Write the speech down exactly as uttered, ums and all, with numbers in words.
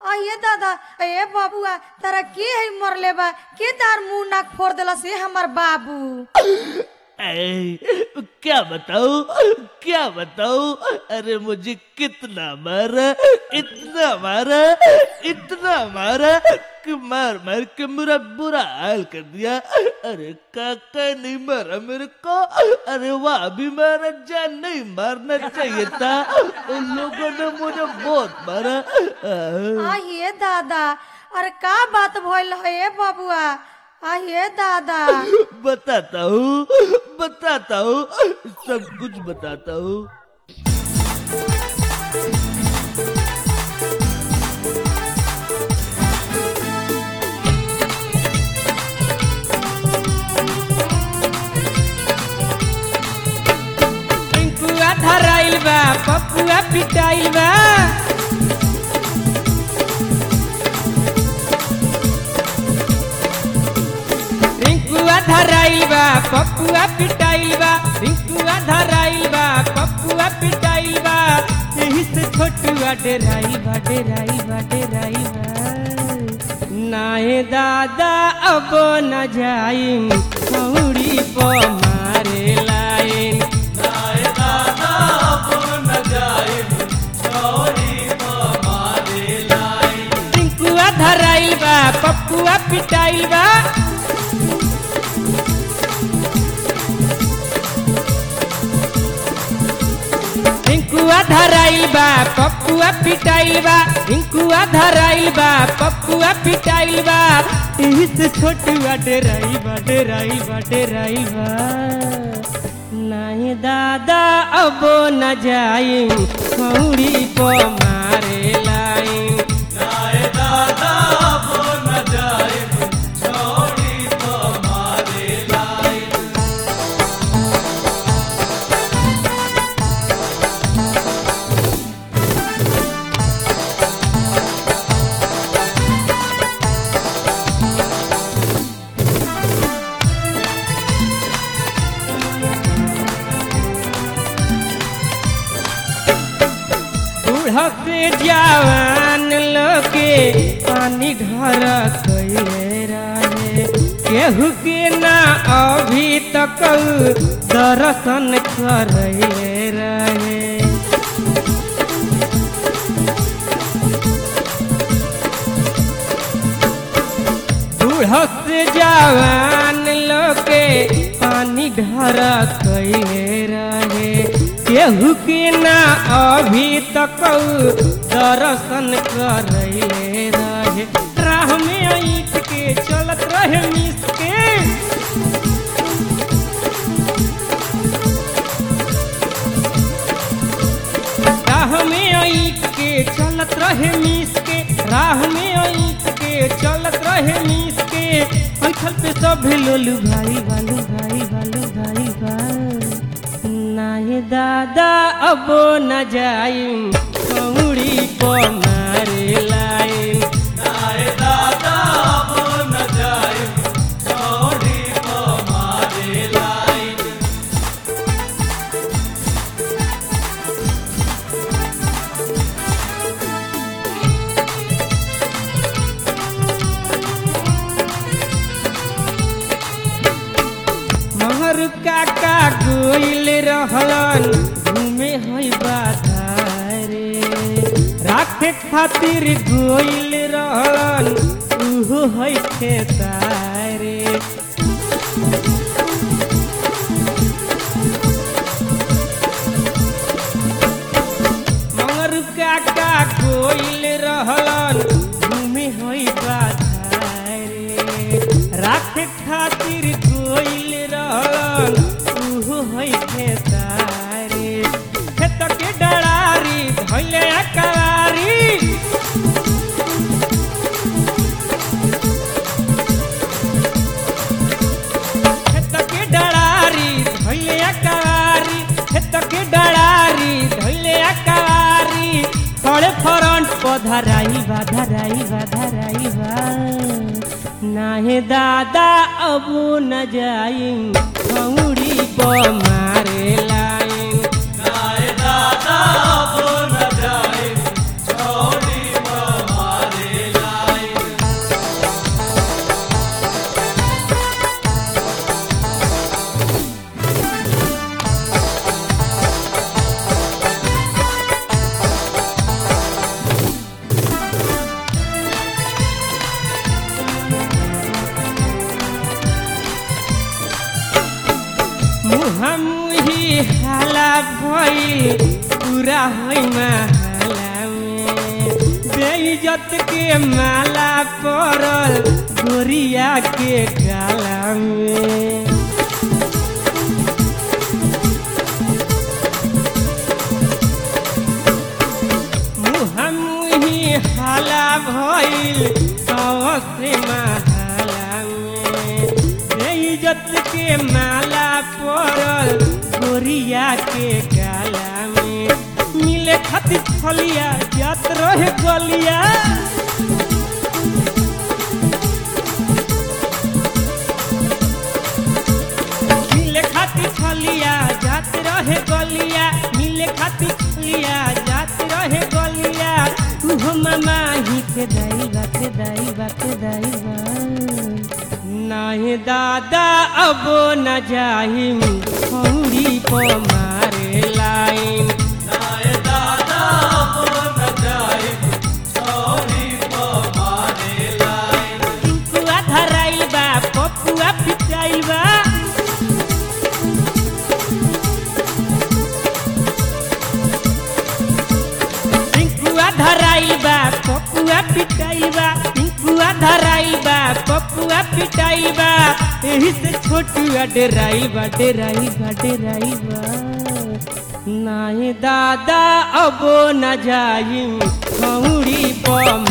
आइए दादा ए बाबुआ तारा के है मरले बा के तार मुंह नाक फोड़ देला से हमर बाबू। ऐ, क्या बताऊं क्या बताऊं अरे मुझे कितना मारा इतना मारा इतना मारा कि मार मार के मेरा बुरा हाल कर दिया। अरे काका नहीं मारा मेरे को, अरे वह भी मारा जान नहीं मारना चाहिए था, उन लोगों ने मुझे बहुत मारा। आइए दादा अरे का बात भइल है बाबुआ। आइए दादा बताता हूँ बताता हूँ सब कुछ बताता हूँ। पिंकुआ धराइल बा पपुआ पिटाइल बा, रिंकुआ धराइल बा पपुआ पिटाइल बा, रिंकुआ धराइल बा पपुआ पिटाइल बा, यही से छोटुआ डेराइल बा डेराइल बा डेराइल बा। नाहे दादा अब न जाइम खौड़ी प मारे लाइन, नाहे दादा अब न जाइम खौड़ी प मारे लाइन। रिंकुआ धराइल बा पपुआ पिटाइल बा, रिंकुआ धराइल बा पपुआ पिटाइल बा, रिंकुआ धराइल बा पपुआ पिटाइल बा, यही से छोटुआ डेराइल बा डेराइल बा डेराइल बा। नहीं दादा अब न जाइम खौड़ी प मारे लाइन, नहीं दादा अब न जाइम खौड़ी प मारे लाइन। से जवान लोके पानी ढर कैले रहे, केहू के ना अभी तक दर्शन करले रहे। बूढ़ से जवान लोके पानी ढर कैले रहे, केहू के ना अभी तक दर्शन करले रहे। राह में ईट के चलत रहे मिस के, राह में ईट के चलत रहे मिस के, राह में ईट के चलत रहे मिस के, अंचल पे सब लोलू भाई बालू भाई बालू भाई बा। नाहे दादा अब न जाइम खौड़ी प मारे लाइन, नाहे दादा अब न जाइम खौड़ी प मारे लाइन। महर काका गोइल रहलन घूमे है बाधारे, राखे खातिर गोइल रहलन उहो है खेतारे। महर काका गोइल रहलन घूमे है बाधारे, राखे खातिर गोइल रहलन उहो है खेतारे। खेत के डरारी धैले अकवारी, खेत के डरारी धैले अकवारी, खेत के डरारी धैले अकवारी, खड़े फ्रंट प धराई बा धराई बा धराई बा। नाहे दादा अब न जाइम खौड़ी प मारे लाइन, नाहे दादा अब न जाइम खौड़ी प मारे भइल पूरा होई महला में बेइज्जत के माला पड़ल गोरिया के गाला में मुहमुही हाला भइल से महला में बेइज्जत के माला पड़ल गोरिया के गाला में मिले खातिर फलिया जात रहे गलिया मिले खातिर फलिया जात रहे गलिया मिले खातिर फलिया जात रहे गलिया तू हो मामा ही के दाई बात दाई बात दाई बा नाही दादा अब न जाहिम खौरी को मारे लाइन नाही दादा अब न जाहिम खौरी को मारे लाइन टिंकुआ धराइल बा पपुआ पिटाइल बा टिंकुआ धराइल बा पपुआ पिटाइल बा टिंकुआ धराइल बा पपुआ पिटाइल बा एही से छोटुआ डेराइल बा डेराइल बा डेराइल बा नाही दादा अब न जाइम खौरी प